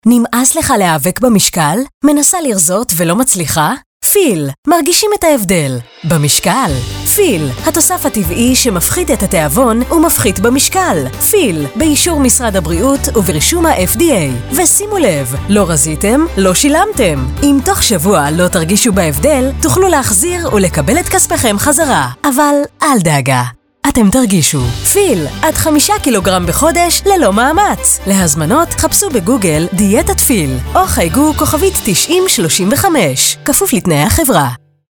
נמאס לך להיאבק במשקל? מנסה לרזות ולא מצליחה? פיל, מרגישים את ההבדל. במשקל. פיל, התוסף הטבעי שמפחית את התיאבון ומפחית במשקל. פיל, באישור משרד הבריאות וברישום ה-FDA. ושימו לב, לא רזיתם, לא שילמתם. אם תוך שבוע לא תרגישו בהבדל, תוכלו להחזיר ולקבל את כספכם חזרה. אבל אל דאגה. אתם תרגישו. פיל, עד 5 קילוגרם בחודש ללא מאמץ. להזמנות חפשו בגוגל דיאטת פיל, או חייגו כוכבית 9035, כפוף לתנאי החברה.